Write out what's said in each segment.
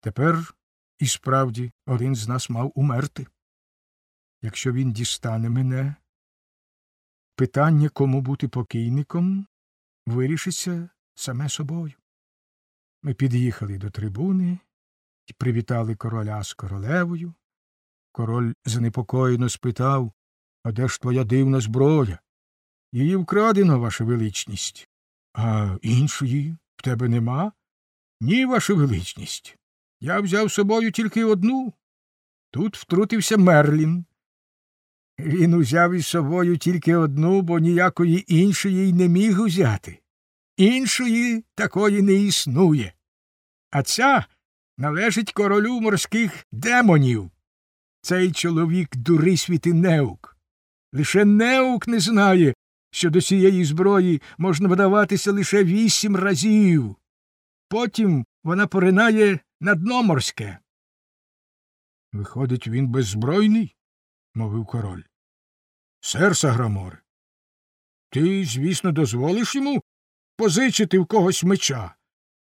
Тепер, і справді, один з нас мав умерти. Якщо він дістане мене, питання, кому бути покійником, вирішиться саме собою. Ми під'їхали до трибуни і привітали короля з королевою. Король занепокоєно спитав: «А де ж твоя дивна зброя?» «Її вкрадено, ваша величність». «А іншої в тебе нема?» «Ні, ваша величність. Я взяв з собою тільки одну». Тут втрутився Мерлін. Він узяв із собою тільки одну, бо ніякої іншої й не міг узяти. Іншої такої не існує. А ця належить королю морських демонів. Цей чоловік дурисвіт і неук. Лише неук не знає, що до цієї зброї можна видаватися лише 8 разів. Потім вона поринає на дно морське. «Виходить, він беззбройний?» – мовив король. «Сер Саграморе, ти, звісно, дозволиш йому позичити в когось меча?»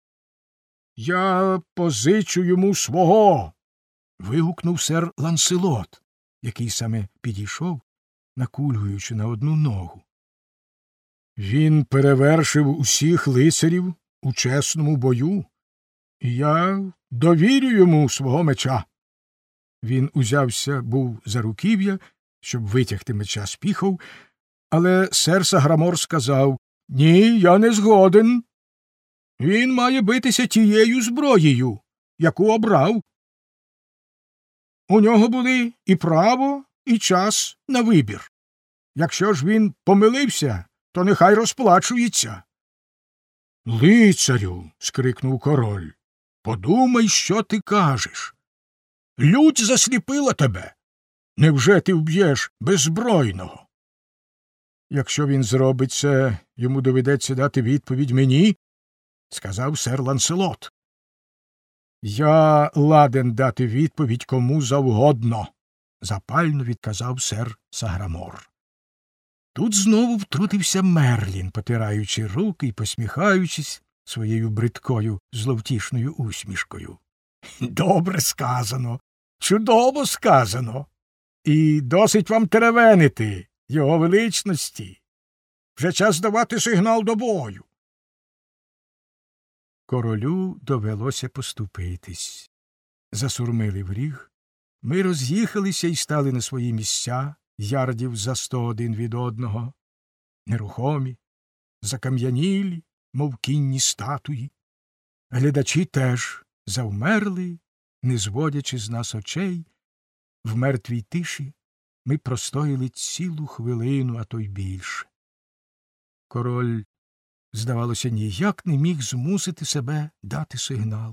«Я позичу йому свого!» – вигукнув сер Ланселот, який саме підійшов, накульгуючи на одну ногу. «Він перевершив усіх лицарів у чесному бою, і я довірю йому свого меча». Він узявся був за руків'я, щоб витягти меча з піхов, але сер Саграмор сказав: «Ні, я не згоден. Він має битися тією зброєю, яку обрав. У нього були і право, і час на вибір. Якщо ж він помилився, то нехай розплачується». «Лицарю!» – скрикнув король. «Подумай, що ти кажеш. Лють засліпила тебе. Невже ти вб'єш беззбройного?» «Якщо він зробить це, йому доведеться дати відповідь мені», – сказав сер Ланселот. «Я ладен дати відповідь кому завгодно», – запально відказав сер Саграмор. Тут знову втрутився Мерлін, потираючи руки і посміхаючись своєю бридкою, зловтішною усмішкою. «Добре сказано, чудово сказано. І досить вам теревенити, його величності. Вже час давати сигнал до бою». Королю довелося поступитись. Засурмили ріг. Ми роз'їхалися і стали на свої місця, ярдів за 101 від одного, нерухомі, закам'янілі, мов кінні статуї. Глядачі теж завмерли, не зводячи з нас очей. В мертвій тиші ми простояли цілу хвилину, а то й більше. Король, здавалося, ніяк не міг змусити себе дати сигнал.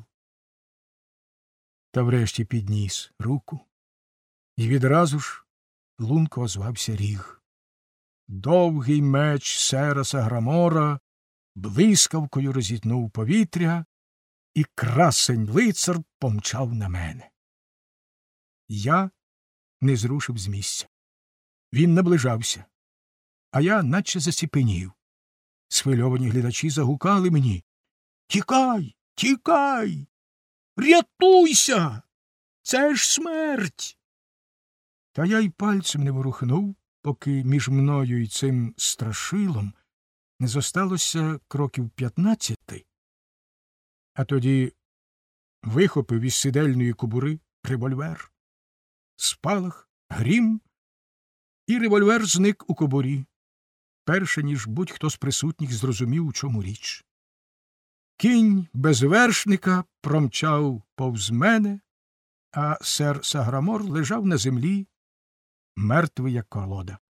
Та врешті підніс руку, і відразу ж лунко озвався ріг. Довгий меч сера Саграмора блискавкою розітнув повітря, і красень лицар помчав на мене. Я не зрушив з місця. Він наближався, а я наче заціпенів. Схвильовані глядачі загукали мені: «Тікай! Тікай! Рятуйся! Це ж смерть!» Та я й пальцем не ворухнув, поки між мною і цим страшилом не зосталося кроків 15, а тоді вихопив із сидельної кобури револьвер. Спалах, грім, і револьвер зник у кобурі, перше ніж будь-хто з присутніх зрозумів, у чому річ. Кінь без вершника промчав повз мене, а сер Саграмор лежав на землі, мертвий, як колода.